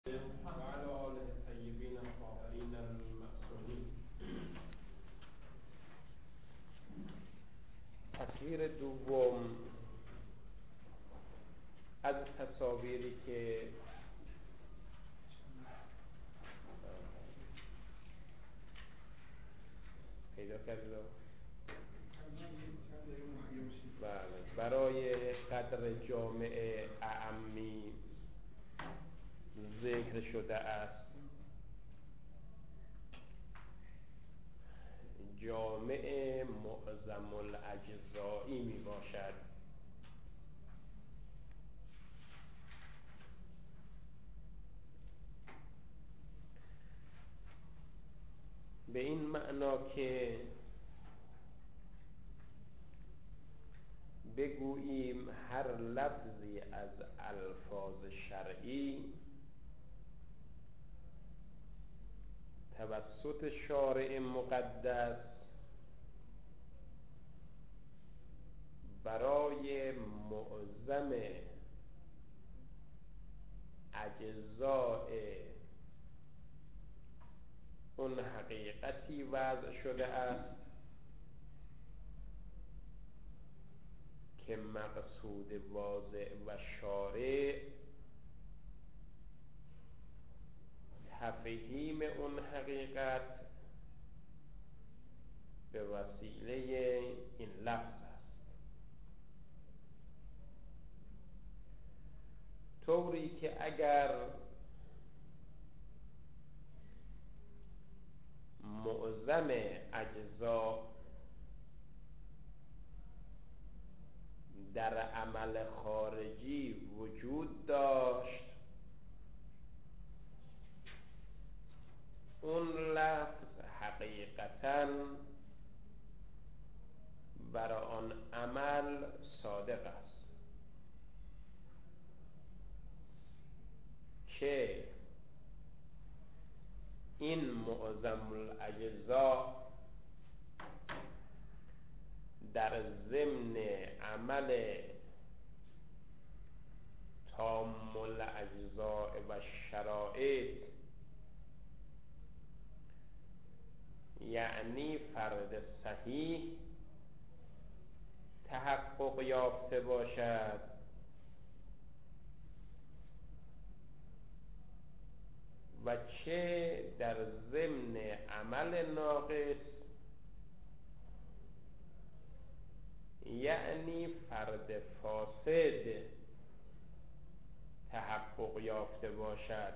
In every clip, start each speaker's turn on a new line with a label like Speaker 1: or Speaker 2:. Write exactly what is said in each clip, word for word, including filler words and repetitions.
Speaker 1: وعلى آله الطيبين الطاهرين المعصومين. تصویر دوم از تصاویری که پیدا کردید بله برای قدر جامع اعمی ذکر شده است. جامع معظم الاجزایی می باشد. به این معنا که بگوییم هر لفظی از الفاظ شرعی توسط شارع مقدس برای معظم اجزاء اون حقیقتی وضع شده است که مقصود واضح و شارع تفهیم اون حقیقت به وسیله این لفظ است، طوری که اگر معظم اجزا در عمل خارجی وجود داشت، اون لفظ حقیقتاً برای آن عمل صادق است که این معظم الاجزا در ضمن عمل تام الاجزاء و شرائط، یعنی فرد صحیح، تحقق یافته باشد و چه در ضمن عمل ناقص، یعنی فرد فاسد، تحقق یافته باشد.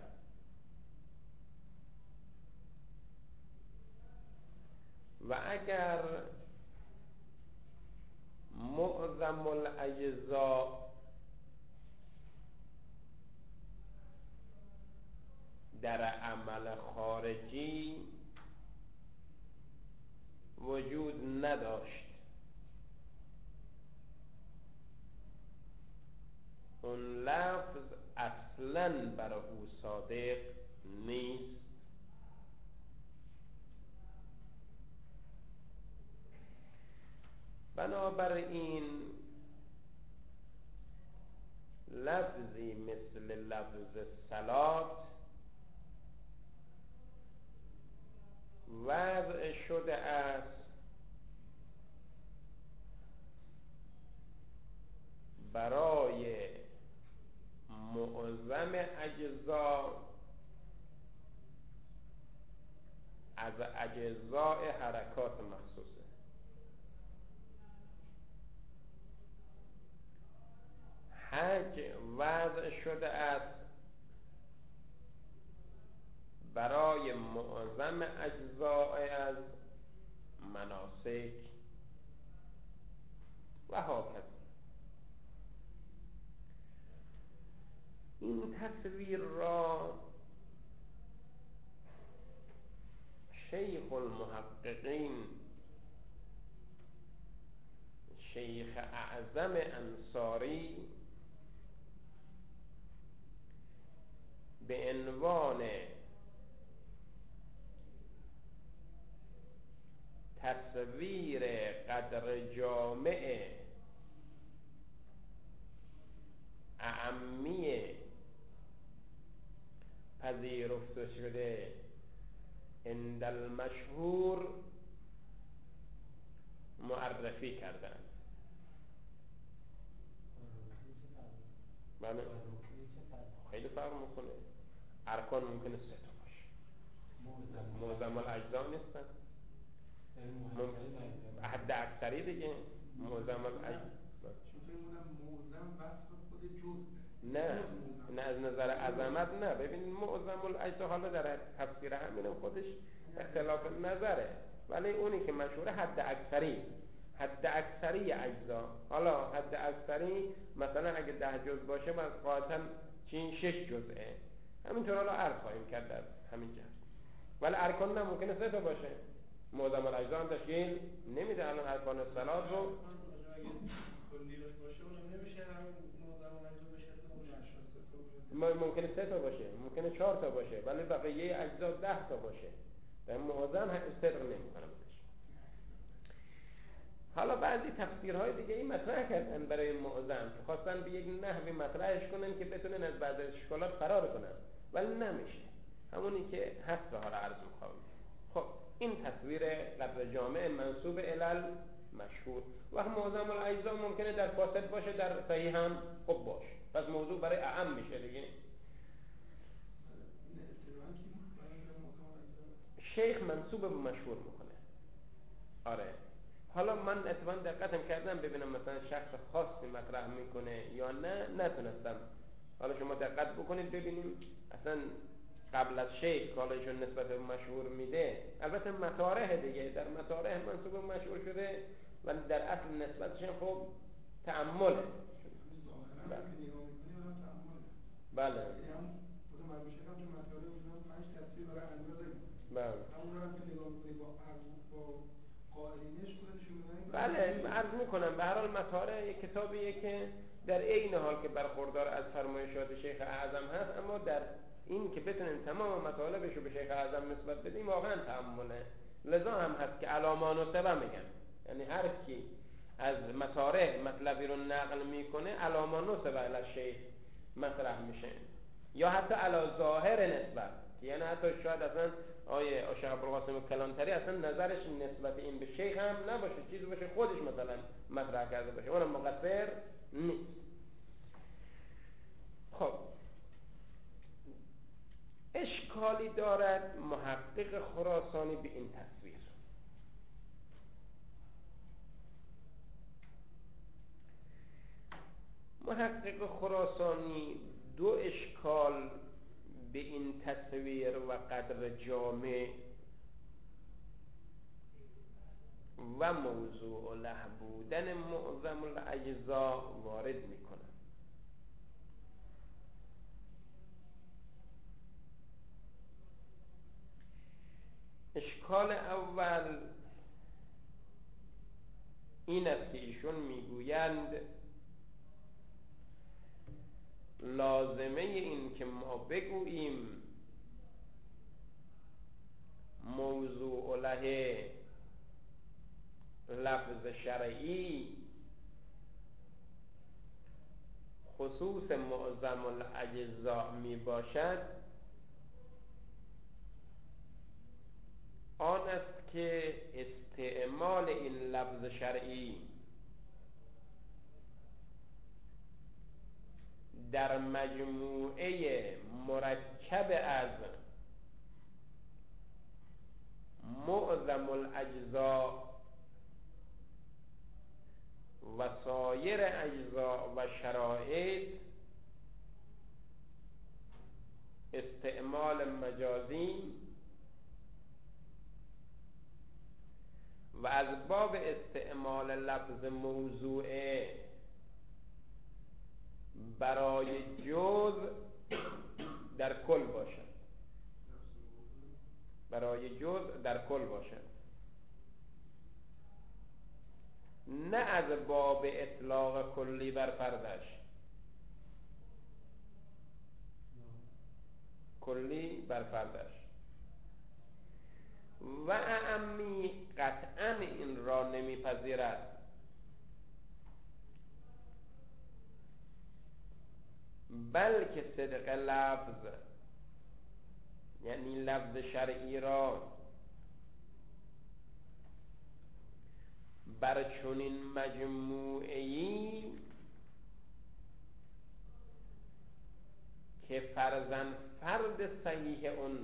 Speaker 1: و اگر معظم الاجزا در عمل خارجی وجود نداشت، اون لفظ اصلاً برای او صادق نیست. بنابراین لفظی مثل لفظ صلات وضع شده است برای معظم اجزا از اجزاء حرکات مخصوصه. حج وضع شده است برای معظم اجزاء از مناسک و هاکذا. این تصویر را شیخ المحققین شیخ اعظم انصاری به عنوان تصویر قدر جامع اعمی پذیرفته شده عند المشهور معرفی کردن. بله خیلی فرق میکنه. ارکان ممکنه سه تا باشه، معظم الاجزا نیستن، حد اکثری دیگه معظم الاجزا. نه نه از نظر عظمت نه. ببینید معظم الاجزا حالا در تفسیر همینم خودش اختلاف نظره، ولی اونی که مشهوره حد اکثری، حد اکثری اجزا. حالا حد اکثری مثلا اگه ده جز باشه من قاطعا چین شش جزئه، همینطور حالا عرض خواهیم کرد در همین جهت. ولی ارکان نه ممکنه سه تا باشه. معظم الاجزا هم تشکیل نمیده. الان ارکان صلات رو
Speaker 2: کلی باشه اونم نمیشه، همین معظم الاجزا بشه
Speaker 1: ممکنه سه تا باشه، ممکنه چهار تا باشه، ولی بقیه اجزا ده تا باشه. در معظم صدق نمیکنه بودش. حالا بعضی تفسیرهای دیگه این مطرح کردن برای معظم که خواستن به یک نحوی مطرحش کنن که بتونن از بعضی اشکالات فرار کنن، ولی نمیشه. همونی که هست رو حالا عرض می‌کنم. خب این تصویر لفظ جامع منسوب الی مشهور. و معظم الاجزا ممکنه در فاسد باشه، در صحیح هم خوب باشه، پس موضوع برای اعم میشه دیگه. شیخ منسوب به مشهور میکنه. آره حالا من اتفاقا دقتم کردم ببینم مثلا شخص خاصی مطرح میکنه یا نه، نتونستم. حالا شما دقت بکنید ببینیم اصلا قبل از شیخ حالا ایشون نسبت به مشهور میده. البته مطارح دیگه، در مطارح منسوب به مشهور شده ولی در اصل نسبتش خب تأمله. بله بله بله عرض میکنم. به هر حال مطارح یک کتابیه که در عین حال که برخوردار از فرمایشات شیخ اعظم هست، اما در این که بتونیم تمام مطالبشو به شیخ اعظم نسبت بدیم واقعا تأمله. لذا هم هست که علامان و سبا میگن، یعنی هر کی از مطارح مطلبی رو نقل میکنه علامان و سبا الی شیخ مطرح میشه، یا حتی علی ظاهر نسبت، یعنی حتی شاید اصلا آیه شیخ ابوالقاسم کلانتری اصلا نظرش نسبت این به شیخ هم نباشه، چیزی باشه خودش مثلا مطرح کرده باشه، اونم مقصر نیست. خب اشکالی دارد محقق خراسانی به این تصویر. محقق خراسانی دو اشکال به این تصویر و قدر جامع و موضوع له بودن معظم الاجزا وارد میکنه. اشکال اول این است که ایشون میگویند لازمه این که ما بگوییم موضوع له لفظ شرعی خصوص معظم الاجزا می باشد آن است که استعمال این لفظ شرعی در مجموعه مرکب از معظم الاجزا و سایر اجزا و شرایط استعمال مجازی و از باب استعمال لفظ موضوعه برای جز در کل باشد، برای جز در کل باشد، نه از باب اطلاق کلی بر فردش، کلی بر فردش. و اعمی قطعا این را نمیپذیرد، بلکه صدق لفظ یعنی لفظ شرعی را بر چنین مجموعه‌ای که فرزن فرد صحیح اون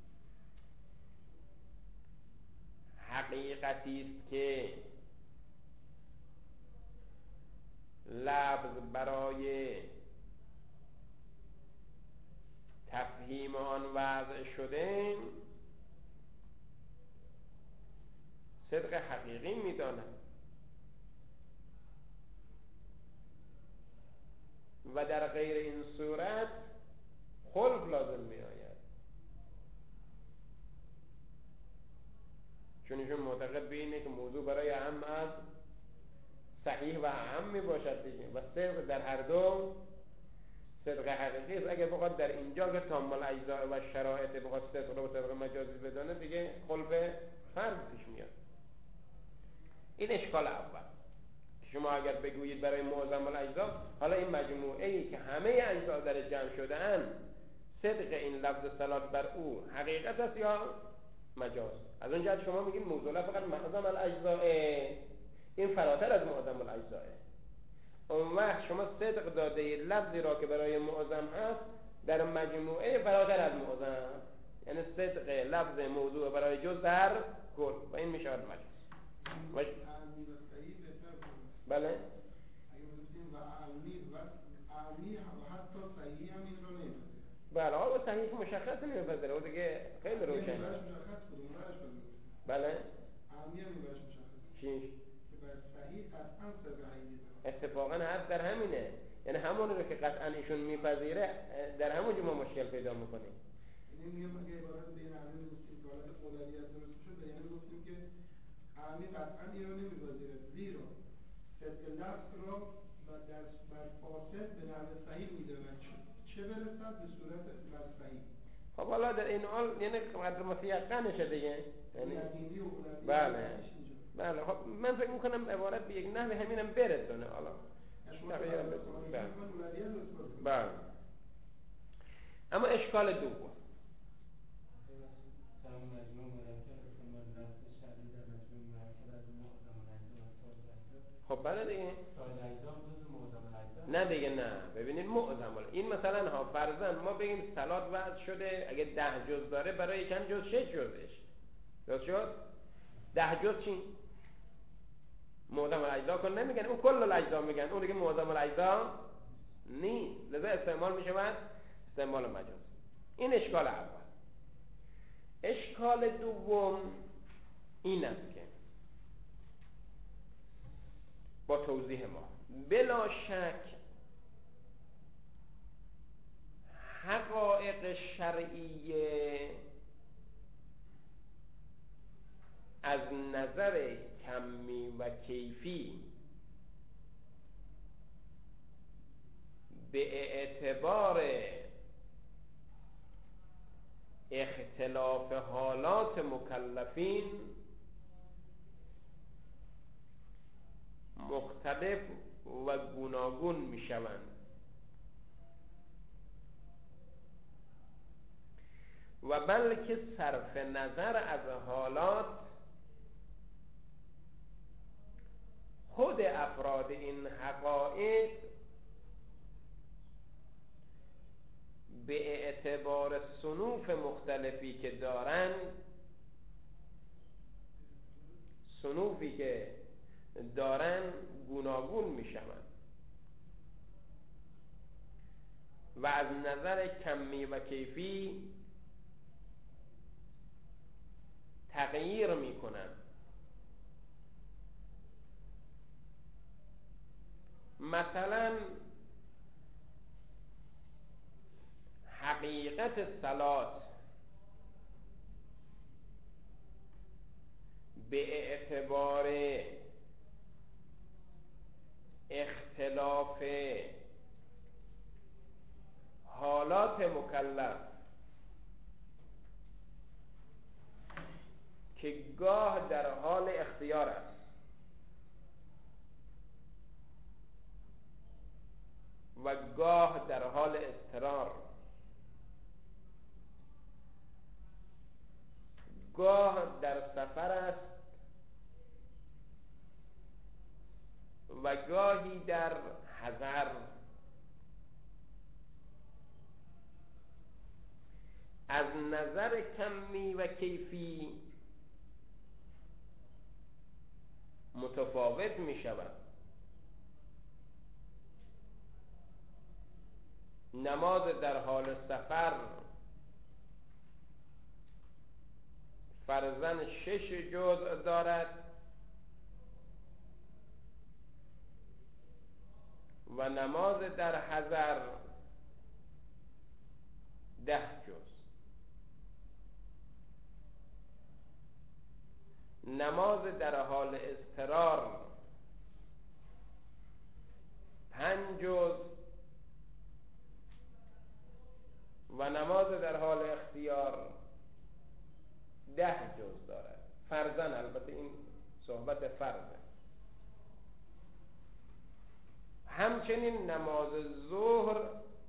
Speaker 1: حقیقتی است که لفظ برای تفهیم آن وضع شده صدق حقیقی می‌داند و در غیر این صورت خلف لازم می‌آید، چون ایشون معتقد به اینه که موضوع برای اهم از صحیح و اهم می باشد دیگه و صدق در هر دو صدق حقیقی است. اگر بخواد در اینجا که تام الاجزاء و شرایط بخواد صدق رو صدق مجازی بدانه دیگه خلف فرض پیش میاد. این اشکال اول. شما اگر بگویید برای معظم الاجزاء، حالا این مجموعه ای که همه اجزا در جمع شده اند صدق این لفظ صلات بر او حقیقت است یا مجاز؟ از اون جهت شما میگید موضوع فقط معظم الاجزاء، این فراتر از معظم الاجزاء. اون وقت شما صدق داده لفظی را که برای معظم هست در مجموعه فراتر از معظم، یعنی صدق لفظ موضوع برای جز در کل، و این میشه مجاز. بله؟
Speaker 2: اگه بگیم و علی و علی و حتی صحیح هم این رو نمیپذیره.
Speaker 1: بله، آقا صحیح مشخص نمیپذیره، او دیگه خیلی روشنه.
Speaker 2: این براش مشخص بود، اون براش بگیم.
Speaker 1: بله؟
Speaker 2: علی هم این براش مشخص.
Speaker 1: چیش؟
Speaker 2: که بر صحیح قطعا صدق حقیقی داره.
Speaker 1: اتفاقا حرف در همینه، یعنی همون رو که قطعا ایشون میپذیره در همونجا ما مشکل پیدا میکنیم.
Speaker 2: یعنی میگم اگه عبارت بین علی گفتیم که حالت اولویت درست شد، یعنی گفتیم که علی قطعا این رو نمیپذیره، زیرا صدق لفظ را در بر فاسد به نحو صحیح میداند، چه برسد به صورت بر صحیح.
Speaker 1: خب حالا در این حال یعنی قدر متیقنشه دیگه، یعنی
Speaker 2: یقینی و اولویت.
Speaker 1: بله بله. خب من فکر میکنم عبارت به یک نحو همینم برسونه. حالا تغییر بده. بله بله. اما اشکال دوم، خب بله دیگه نه دیگه نه. ببینید معظم این مثلا ها فرضاً ما بگیم صلات وضع شده، اگه ده جز داره برای چند جز؟ شش جزش. درست شد؟ ده جز چی؟ معظم الاجزا کن نمیگن، اون کل الاجزا میگن، اون دیگه معظم الاجزا نیست، لذا استعمال میشه بعد استعمال مجاز. این اشکال اول. اشکال دوم این است که با توضیح ما بلا شک حقایق شرعیه از نظر کمی و کیفی به اعتبار اختلاف حالات مکلفین مختلف و گوناگون می شوند و بلکه صرف نظر از حالات خود افراد این حقایق به اعتبار صنوف مختلفی که دارند، صنوفی که دارن گوناگون میشوند و از نظر کمی و کیفی تغییر میکنند. مثلا حقیقت صلات به اعتبار اختلاف حالات مکلف که گاه در حال اختیار است و گاه در حال اضطرار در سفر است و گاهی در حضر. از نظر کمی و کیفی متفاوت می شود. نماز در حال سفر فرضاً شش جزء دارد و نماز در حضر ده جزء. نماز در حال اضطرار پنج جزء و نماز در حال اختیار ده جزء دارد. فرضاً، البته این صحبت فرضه. همچنین نماز ظهر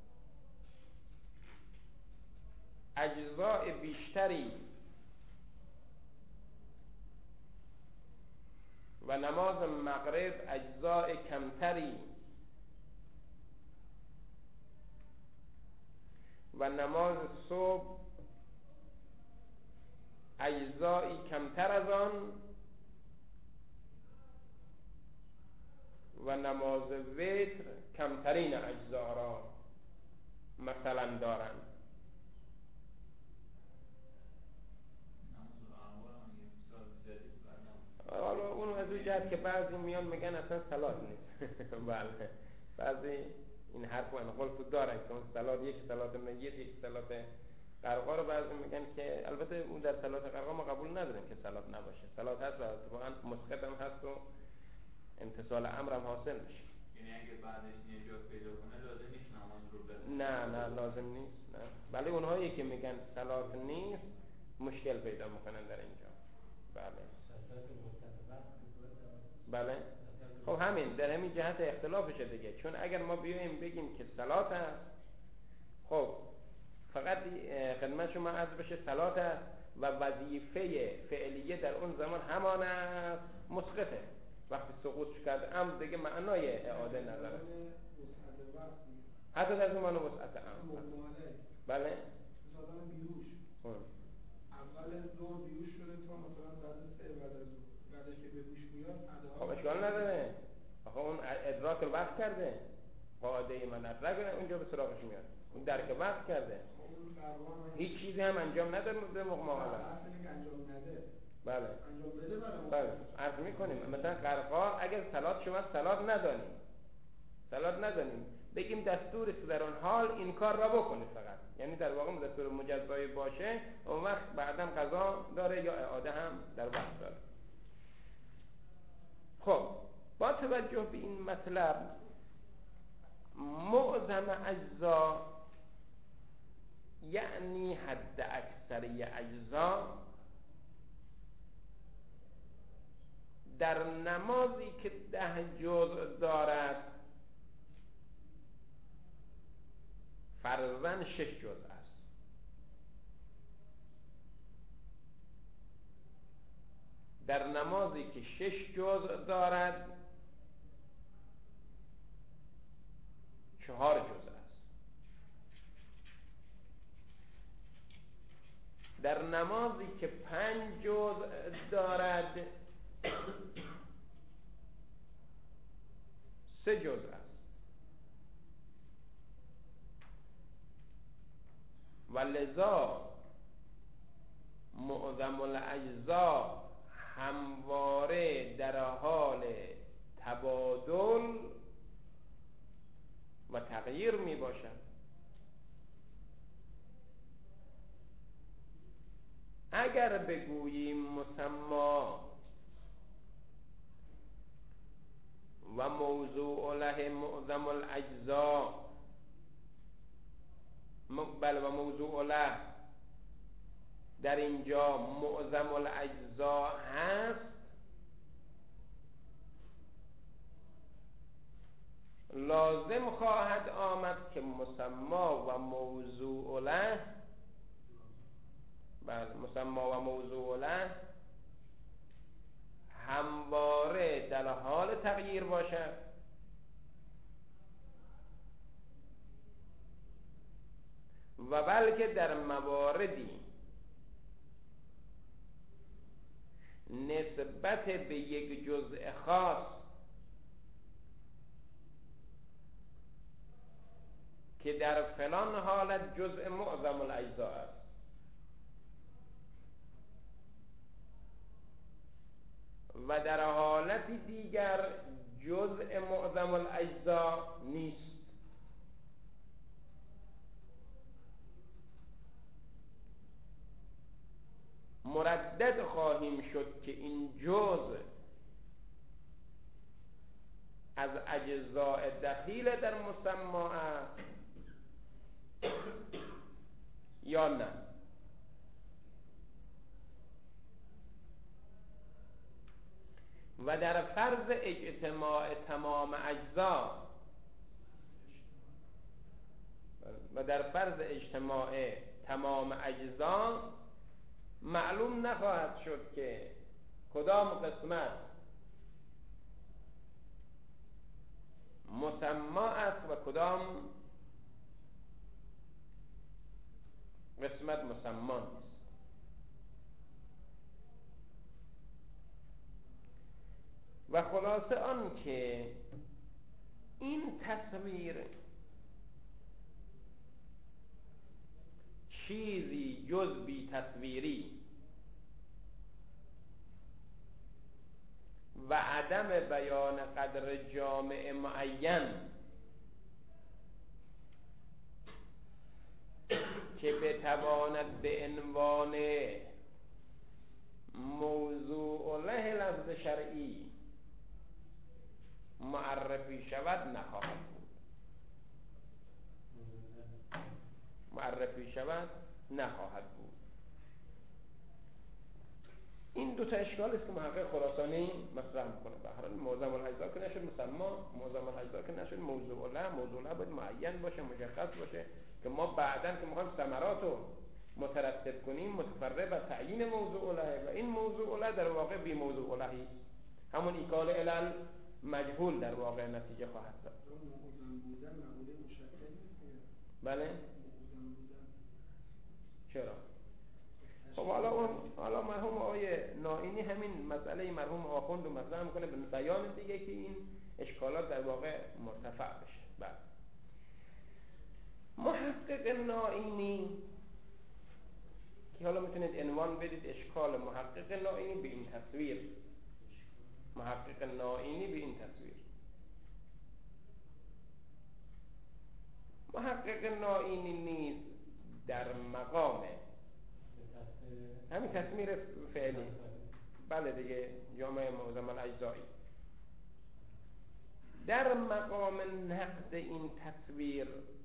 Speaker 1: اجزاء بیشتری و نماز مغرب اجزاء کمتری و نماز صبح اجزایی کمتر از آن و نماز وتر کمترین اجزا را مثلا دارند. حالا اون از اون جهت که بعضی میان میگن اصلا صلات نیست. بله، بعضی این حرف و انقل تو دارن که اون صلات یک صلات میت یک صلات قرقا رو بعضی میگن که البته اون در صلات قرقا ما قبول نداریم که صلات نباشه. صلات هست و اتفاقا مسقط هم هست و امتصال امر هم حاصل میشه.
Speaker 3: یعنی اگه بعدش نجات پیدا کنه لازم نیست نماز رو بخونه؟
Speaker 1: نه نه لازم نیست. نه. ولی اونهایی که میگن صلات نیست مشکل پیدا میکنن در اینجا. بله بله. خب همین در همین جهت اختلافشه دیگه. چون اگر ما بیایم بگیم که صلات است، خب فقط خدمت شما عرض بشه صلات است و وظیفه فعلیه در اون زمان همان است، مسقطه. وقتی سقوط کرد امر دیگه معنای اعاده نداره. حتی در زمان وسعت امر. بله.
Speaker 2: مثلا بیهوش. اول دور بیهوش شده تا مثلا بعد سه بعد از بعدش که به هوش میاد
Speaker 1: خب اشکال نداره. آخه اون ادراک رو وقت کرده. قاعده من ادراک اونجا به سراغش میاد. اون درک وقت کرده. هیچ چیزی هم انجام نداره در موقع معامله.
Speaker 2: انجام نده.
Speaker 1: بله.
Speaker 2: انجام بده برای
Speaker 1: بله. عرض می‌کنیم مثلا قرقا اگر صلات شما صلات ندانیم. صلات ندانیم. بگیم دستور است در اون حال این کار را بکنید فقط. یعنی در واقع دستور مجزایی باشه، اون وقت بعداً قضا داره یا اعاده هم در وقت داره. خب با توجه به این مطلب معظم اجزا یعنی حد اکثری اجزا در نمازی که ده جزء دارد فرضاً شش جزء است. در نمازی که شش جزء دارد چهار جزء است. در نمازی که پنج جزء دارد سه جزء است. و لذا معظم الاجزا همواره در حال تبادل و تغییر می باشد. اگر بگوییم مسما و موضوع له معظم الاجزا، بل و موضوع له در اینجا معظم الاجزا هست، لازم خواهد آمد که مسما و موضوع له، بله مسما و موضوع له همواره در حال تغییر باشد و بلکه در مواردی نسبت به یک جزء خاص که در فلان حالت جزء معظم الاجزاء است و در حالت دیگر جزء معظم الاجزاء نیست. مردد خواهیم شد که این جزء از اجزاء دخیل در مسما است یا نه. و در فرض اجتماع تمام اجزا و در فرض اجتماع تمام اجزا معلوم نخواهد شد که کدام قسمت مسما است و کدام قسمت مسما نیست. و خلاصه آن که این تصویر چیزی جز بی تصویری و عدم بیان قدر جامع معین که بتواند به عنوان موضوع له لفظ شرعی معرفی شود نخواهد بود. معرفی شود نخواهد بود. این دو تا اشکال است که محقق خراسانی مطرح میکنه. به هر حال معظم الاجزا که نشد مسما، معظم الاجزا که نشد موضوع له، موضوع له باید معین باشه، مشخص باشه که ما بعداً که میخوایم ثمرات رو مترتب کنیم متفرع بر تعیین موضوع له و این موضوع له در واقع بی موضوع لهی، همون ایکال علل مجهول در واقع نتیجه خواهد داد. بله؟ چرا؟ خب حالا اون حالا مرحوم آقای نائینی همین مسئله مرحوم آخوند رو مطرح میکنه به بیان دیگه که این اشکالات در واقع مرتفع بشه. بله. محقق نائینی که حالا میتونید عنوان بدید اشکال محقق نائینی به این تصویر. محقق نائینی به این تصویر. محقق نائینی نیز در مقام همین تصویر فعلی، بله دیگه، جامعه معظم الاجزایی، در مقام نقد این تصویر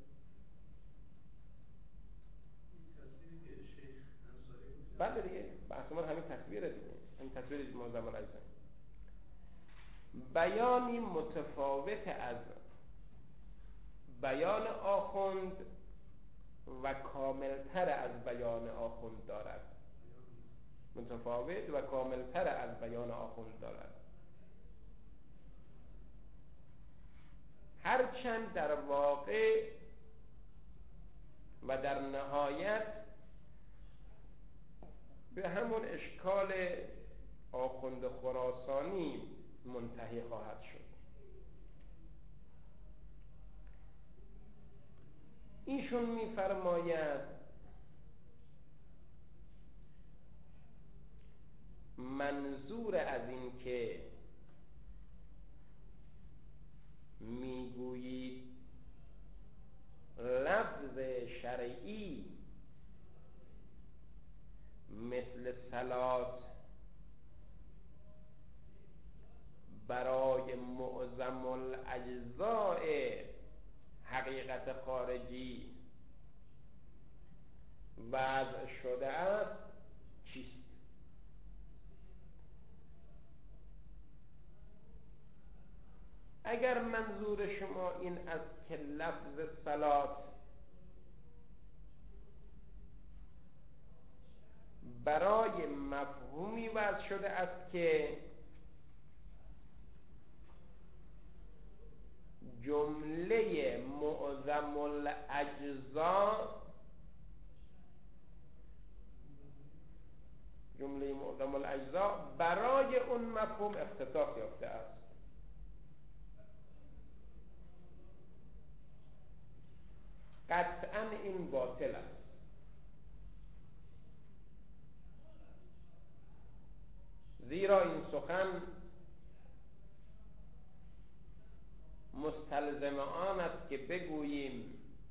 Speaker 1: بله دیگه بحثمون همین تصویره دیگه، همین تصویر معظم الاجزایی، بیانی متفاوت از بیان آخوند و کاملتر از بیان آخوند دارد. متفاوت و کاملتر از بیان آخوند دارد، هرچند در واقع و در نهایت به همون اشکال آخوند خراسانی منتهی خواهد شد. ایشون می‌فرماید منظور از این که میگویید لفظ شرعی مثل صلات برای معظم الاجزاء حقیقت خارجی وضع شده است چیست؟ اگر منظور شما این است که لفظ صلات برای مفهومی وضع شده است که جمله معظم الاجزا جمله معظم الاجزا برای اون مفهوم اختصاص یافته است. قطعا این باطل است. زیرا این سخن مستلزم آن است که بگوییم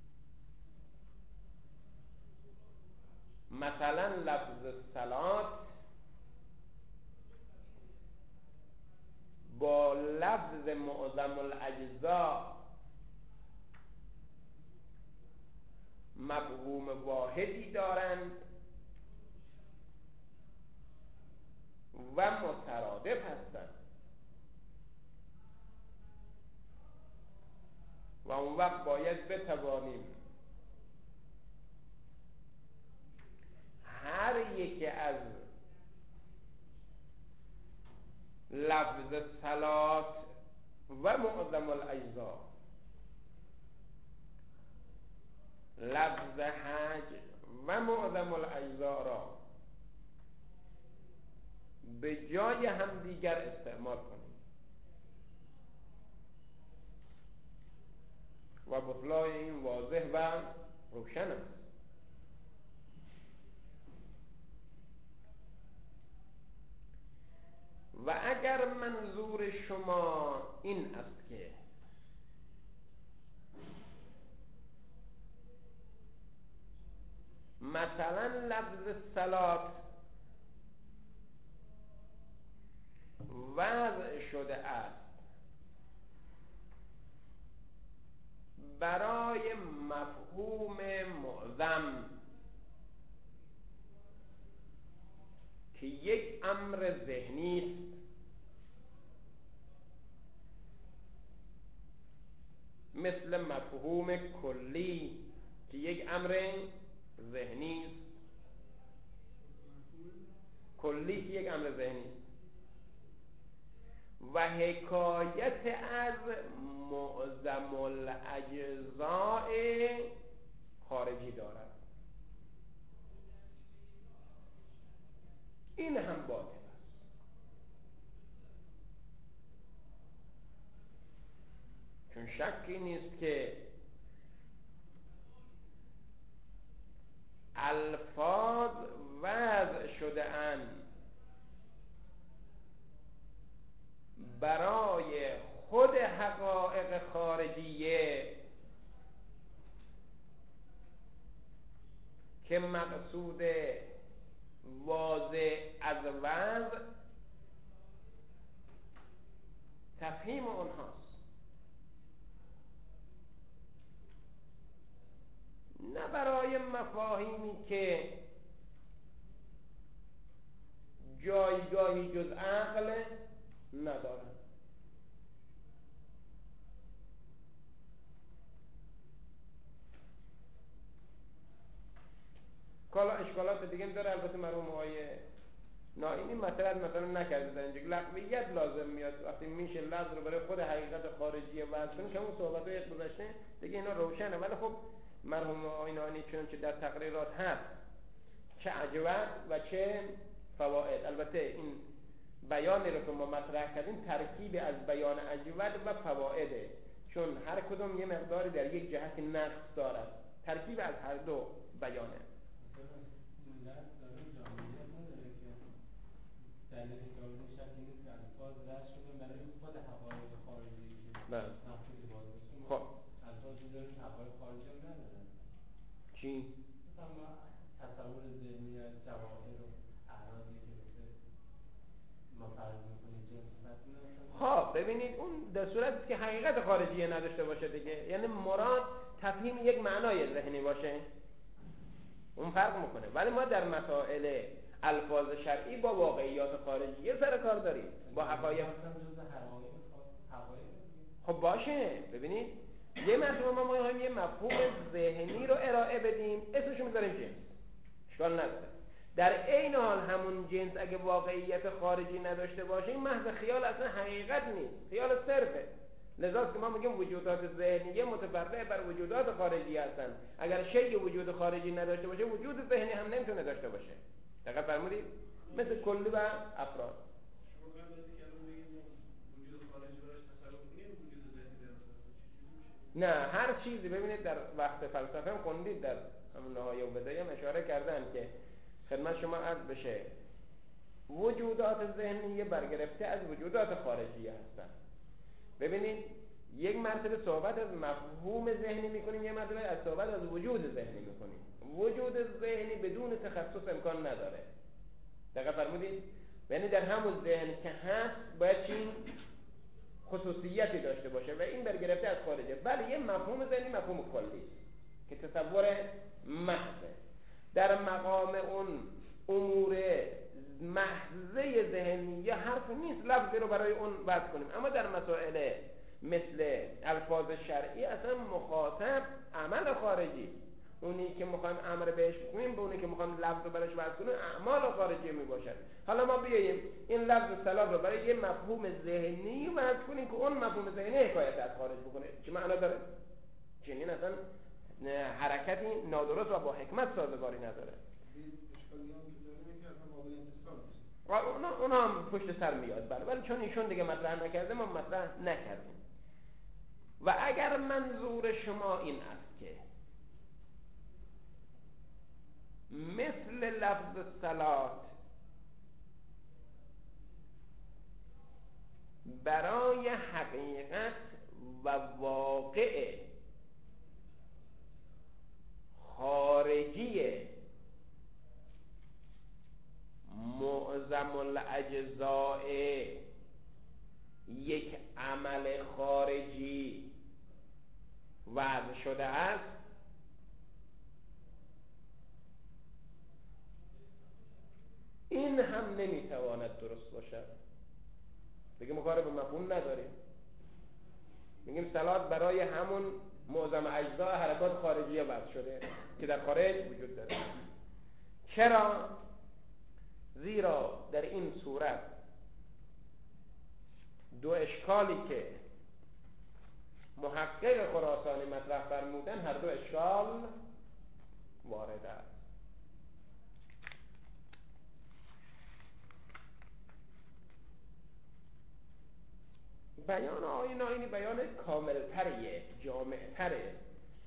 Speaker 1: مثلا لفظ صلات با لفظ معظم الاجزا مفهوم واحدی دارند و مترادف هستند و اون وقت باید بتوانیم هر یک از لفظ صلات و معظم الاجزا، لفظ حج و معظم الاجزا را به جای هم دیگر استعمال کنیم و بطلان این واضح و روشن است. و اگر منظور شما این است که مثلا لفظ صلات وضع شده است برای مفهوم معظم که یک امر ذهنی است، مثل مفهوم کلی که یک امر ذهنی است، کلی که یک امر ذهنی است و حکایت از معظم الاجزاء خارجی دارد، این هم باطل است. چون شکی نیست که الفاظ وضع شده اند برای خود حقایق خارجیه که مقصود واضح از وضع تفهیم اونهاست، نه برای مفاهیمی که جایگاهی جز عقل ندارند. کالا اشکالات دیگه داره، البته مرحوم آقای نائینی مطرح مثلا نکرده در اینجا لغویت لازم میاد وقتی میشه لفظ رو برای خود حقیقت خارجی وضع کنیم که اون صحبت‌های گذشته دیگه اینا روشنه. ولی خب مرحوم آقای نائینی چون که در تقریرات هست چه اجوبه و چه فواید، البته این بیانی رو که ما مطرح کردیم ترکیب از بیان اجوبه و فوایده، چون هر کدوم یه مقداری در یک جهت نقص دارد، ترکیب از هر دو بیانه.
Speaker 4: دلیل جامعه شکی نیست که الفاظ رد شدن برای خود حقایق خارجی که مفهوم واضح شد.
Speaker 1: خب
Speaker 4: الفاظ دارن حقایق خارجی هم ندارن.
Speaker 1: چی؟
Speaker 4: مثلا تصور ذهنی از جواهر و اعراضی که مثل ما فرض می‌کنیم جنس مثلا.
Speaker 1: خب ببینید اون در صورتی که حقیقت خارجی نداشته باشه دیگه، یعنی مراد تفهیم یک معنای ذهنی باشه، اون فرق میکنه. ولی ما در مسائل الفاظ شرعی با واقعیات خارجی یه سر کار داریم، با حقایق. خب باشه، ببینید یه مفهوم ما می‌خوایم یه مفهوم ذهنی رو ارائه بدیم، اسمشو میذاریم جنس، اشکال نداره. در عین حال همون جنس اگه واقعیت خارجی نداشته باشه این محض خیال، اصلا حقیقت نیست، خیال صرفه. لذا که ما میگیم وجودات ذهنیه متفرع بر وجودات خارجی هستن. اگر شیء وجود خارجی نداشته باشه وجود ذهنی هم نمیتونه داشته باشه. دقیق فرمودید؟ مثل کلی و افراد. نه هر چیزی ببینید در وقت فلسفه هم خوندید در همون نهایه و بدایه هم اشاره کردن که خدمت شما عرض بشه وجودات ذهنیه برگرفته از وجودات خارجی هستن. ببینید یک مرتبه صحبت از مفهوم ذهنی میکنیم، یک مرتبه از صحبت از وجود ذهنی میکنیم. وجود ذهنی بدون تخصص امکان نداره. دقیق فرمودید؟ یعنی در همون ذهن که هست باید چین خصوصیتی داشته باشه و این برگرفته از خارجه. بله یه مفهوم ذهنی مفهوم کلی که تصور محضه. در مقام اون امور محضه ذهنی یه حرف نیست لفظی رو برای اون وضع کنیم، اما در مسائل مثل الفاظ شرعی اصلا مخاطب عمل خارجی، اونی که میخوایم امر بهش بکنیم به اونی که میخوایم لفظ رو براش وضع کنیم اعمال خارجی میباشد. حالا ما بیاییم این لفظ صلاح رو برای یه مفهوم ذهنی وضع کنیم که اون مفهوم ذهنی حکایت از خارج بکنه، چه معنا داره؟ چنین اصلا حرکتی نادرست و با حکمت سازگاری نداره. اونا, اونا هم پشت سر میاد بله، ولی چون ایشون دیگه مطرح نکرده ما مطرح نکردیم. و اگر منظور شما این است که مثل لفظ صلات برای حقیقت و واقع خارجی معظم الاجزاء یک عمل خارجی وضع شده است، این هم نمیتواند درست باشد. دیگه مکاره به مفهوم نداریم، میگیم صلات برای همون معظم اجزاء حرکات خارجی وضع شده که در خارج وجود داره. چرا؟ زیرا در این صورت دو اشکالی که محقق خراسانی مطرح فرمودن هر دو اشکال وارد است. بیان آیین آیینی بیان کامل تریه، جامع تره.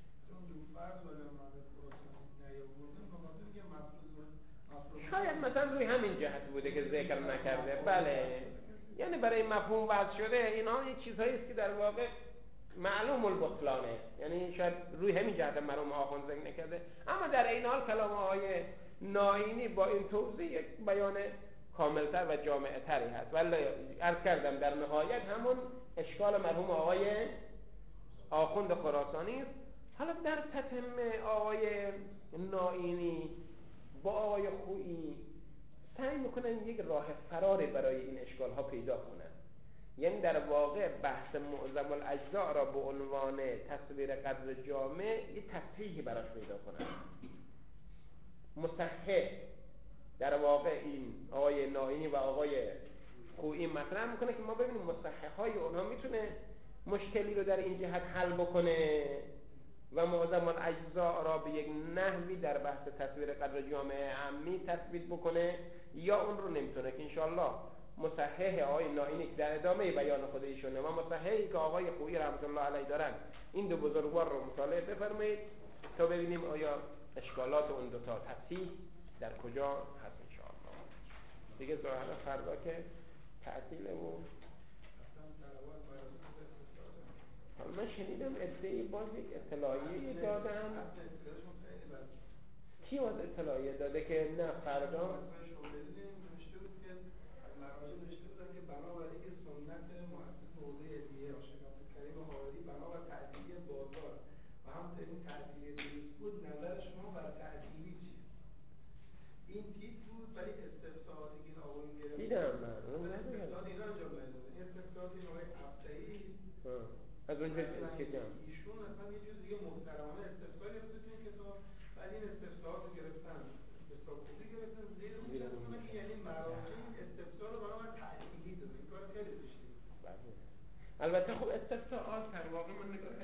Speaker 1: شاید مثلا روی همین جهت بوده که ذکر نکرده. بله یعنی برای مفهوم وضع شده اینا یه چیزهایی است که در واقع معلوم البطلانه، یعنی شاید روی همین جهت مرحوم آخوند ذکر نکرده، اما در این حال کلام آقای ناینی با این توضیح یک بیان کاملتر و جامعتری هست. ولی عرض کردم در نهایت همون اشکال مرحوم آقای آخوند خراسانی است. حالا در تتمه آقای ناینی با آقای خویی سعی میکنن یک راه فراری برای این اشکال ها پیدا کنن، یعنی در واقع بحث معظم الاجزاء را به عنوان تصویر قدر جامع یه تصحیحی براش پیدا کنن. مصحح در واقع این آقای ناینی و آقای خویی مطرح میکنه که ما ببینیم مصحح های اونها میتونه مشکلی رو در این جهت حل بکنه و معظم الاجزاء را به یک نحوی در بحث تصویر قدر جامع عامی تثبیت بکنه یا اون رو نمیتونه، که انشاءالله مصحح آقای ناینی که در ادامه بیان خود ایشونه و مصححی که آقای خویی رحمت الله علیه دارن این دو بزرگوار رو مطالعه بفرمایید تا ببینیم آیا اشکالات اون دو تا تصحیح در کجا هست. انشاءالله دیگه ظاهرا فردا که تعطیله و حالا من شنیدم ادعای باز یک اطلاعیه دادن. کی باز اطلاعیه داده که نه فردا
Speaker 2: بنابراین که سنت مؤسس حوزه علمیه آشکار کریم حائری بنابر تعدیلی بازار و همونطور این تعدیلی درست بود، نظر شما بر تعدیلی چیه؟ این تیپ بود ولی استفساراتی که این آقایون گرفتن
Speaker 1: دیدم من اون
Speaker 2: استفسارات اینا انجام ندادن. این استفسارات این آقای افسری
Speaker 1: از اونجا که جمع
Speaker 2: ایشون اصلا یه جور دیگه محترمانه استفسار گرفته تو این کتاب، ولی این استفسارات رو گرفتن استفسار خوبی گرفتن زیر اون گرفتن که یعنی مراجع این استفسار رو برای تعدیلی داده. این کار خیلی زشته.
Speaker 1: البته خب استثناءات در واقع من نگاه